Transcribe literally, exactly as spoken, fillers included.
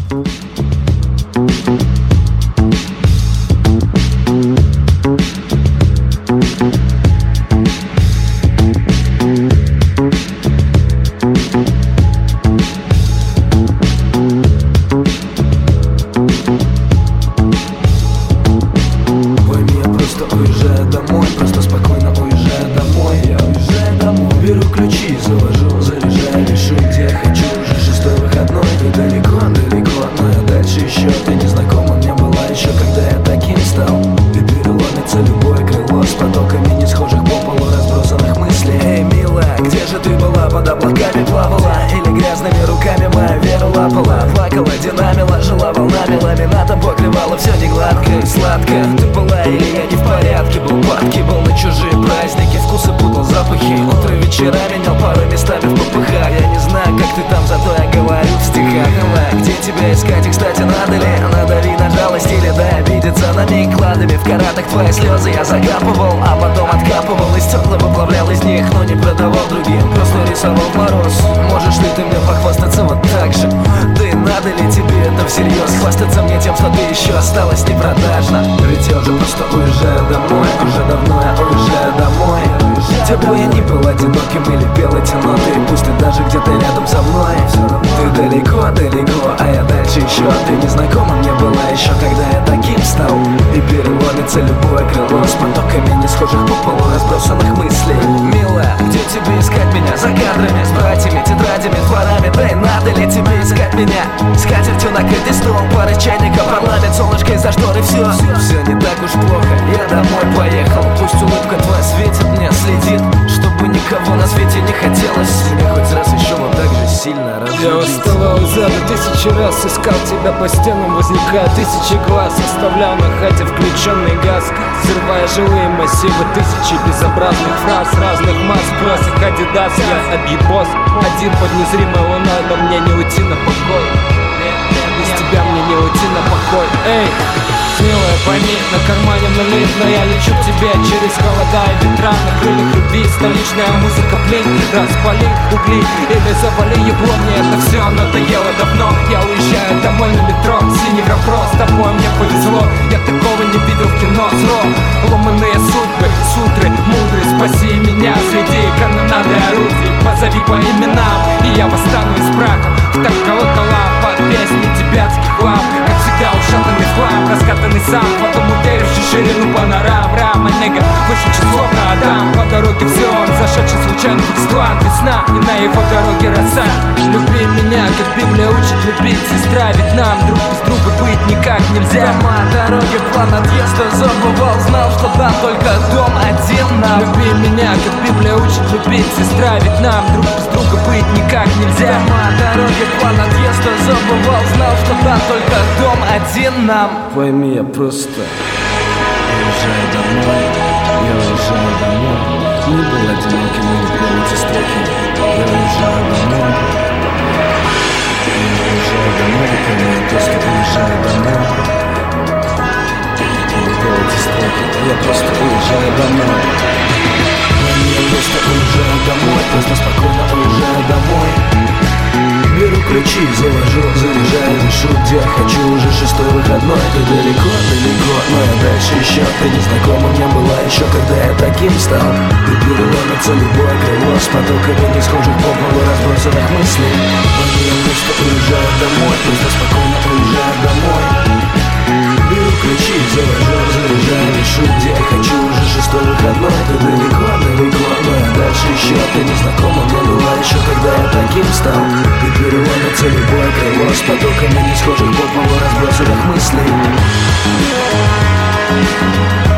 Уезжаю домой, просто спокойно уезжаю домой. Я уезжаю домой, беру ключи, завожу, заряжаю, решу, где я хочу. Уже шестой выходной, ты далеко, далеко, но я дальше еще. Ты незнакома мне была еще, когда я таким стал. И переломится любое крыло с потоками не схожих по полу разбросанных мыслей. Эй, милая, где же ты была? Под облаками плавала или грязными руками мою веру лапала? Плакала, динамила, жила волнами, ламинатом покрывала все не гладко и сладко. Ты была или я не в порядке? Был падки, был на чужие праздники, вкусы путал, запахи. Утро вечера менял пару местами в попыхах. Я не знаю, как ты там, зато я говорю в стихах. Давай, где тебя искать и, кстати, надо ли? Надави на жалость или дай обидеться на миг кладами. В каратах твои слезы я закапывал, а потом откапывал из стекла, выплавлял из них, но не продавал другим, просто рисовал мороз. Можешь ли ты мне похвастаться вот так же? Да и надо ли тебе это всерьез? Хвастаться мне тем, что ты еще осталась непродажна. Ведь я уже просто уезжаю домой, уже давно я уезжаю домой. Где бы я ни был одиноким или пел эти ноты, пусть ты даже где-то рядом со мной. Ты далеко, далеко, а я дальше еще. Ты незнакома мне была еще, когда я таким стал. И переломится любое крыло с потоками не схожих по полу разбросанных мыслей. Милая, где тебе искать меня? За кадрами, с братьями, тетрадями, дворами. Да и надо ли тебе искать меня? Скатертью накрытый стол, пара чайника, парламент, солнышко из-за шторы. Все, все не так уж плохо, я домой поехал. Пусть улыбка твоя светит мне, следит, чтобы никого на свете не хотелось мне хоть раз еще вот так же сильно разлюбить. Я уставал из ада, тысячи раз искал тебя по стенам, возникая тысячи глаз. Оставлял на хате включенный газ, взрывая живые массивы, тысячи безобразных фраз, разных масс, бросок Адидас. Я объебос, один под незримой луной, но мне не уйти на покой. Без тебя мне не уйти на покой. Эй, милая, пойми, на кармане налит, но я лечу к тебе через холода и ветра. На крыльях любви столичная музыка, блин, распали угли или завали ебло. Мне это все надоело давно. Я уезжаю домой на метро, синий вопрос, с тобой мне повезло. Я такого не видел в кино. Зло, ломаные судьбы, сутры, мудрый, спаси меня среди канонады орудий. Позови по именам, и я восстану из праха. Так колокола под песни тибетских лав, как всегда ушатанный хлам, раскатанный сам, потом уверивший ширину панорам. Рама, нега, выше число на Адам. По дороге все он, зашедший случайно в склад. Весна, и на его дороге роса. Люби меня, как Библия учит любить. Сестра, ведь нам друг без друга быть никак нельзя. Дома, дороги, план отъезда забывал, знал, что там только дом один нам. Люби меня, как Библия учит любить. Сестра, ведь нам друг без друга быть никак нельзя. Дома, дороги, план отъезда забывал, знал, что там только дом один нам. Пойми, я просто уезжаю домой, я уезжаю домой. Не был одиноким и не пел эти строки. Я уезжаю домой, я уезжаю домой. Пойми, я просто уезжаю домой. Не пел эти строки. Я просто уезжаю домой. Пойми, я просто уезжаю домой, просто спокойно уезжаю домой. Беру ключи, завожу, заряжаю, решу, где я хочу. Уже шестой выходной, ты далеко, далеко, но я дальше еще. Ты незнакома мне была еще, когда я таким стал. И переломится любое крыло с потоками не схожих по полу разбросанных мыслей. Пойми, я просто уезжаю домой, просто спокойно уезжаю домой. Беру ключи, завожу, заряжаю, решу, где я хочу. Уже шестой выходной, ты далеко, далеко, но я дальше еще. Ты незнакома мне была еще, когда я таким стал. И переломится любое крыло с потоками не схожих по полу разбросанных мыслей.